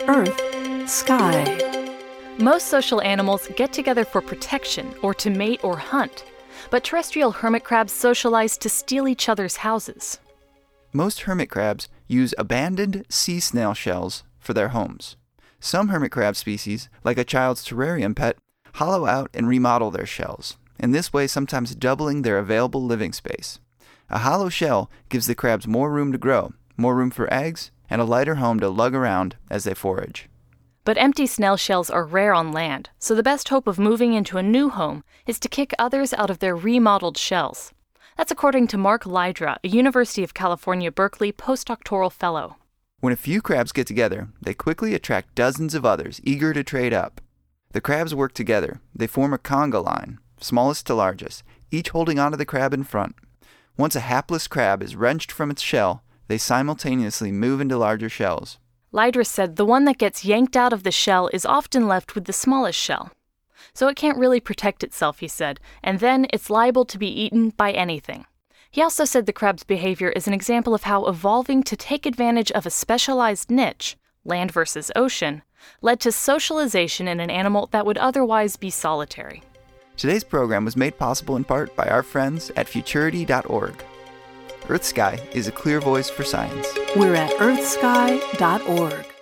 Earth, Sky. Most social animals get together for protection or to mate or hunt, but terrestrial hermit crabs socialize to steal each other's houses. Most hermit crabs use abandoned sea snail shells for their homes. Some hermit crab species, like a child's terrarium pet, hollow out and remodel their shells, in this way sometimes doubling their available living space. A hollow shell gives the crabs more room to grow, more room for eggs, and a lighter home to lug around as they forage. But empty snail shells are rare on land, so the best hope of moving into a new home is to kick others out of their remodeled shells. That's according to Mark Lydra, a University of California, Berkeley postdoctoral fellow. When a few crabs get together, they quickly attract dozens of others eager to trade up. The crabs work together. They form a conga line, smallest to largest, each holding onto the crab in front. Once a hapless crab is wrenched from its shell, they simultaneously move into larger shells. Lydra said the one that gets yanked out of the shell is often left with the smallest shell. So it can't really protect itself, he said, and then it's liable to be eaten by anything. He also said the crab's behavior is an example of how evolving to take advantage of a specialized niche, land versus ocean, led to socialization in an animal that would otherwise be solitary. Today's program was made possible in part by our friends at Futurity.org. Earth Sky is a clear voice for science. We're at earthsky.org.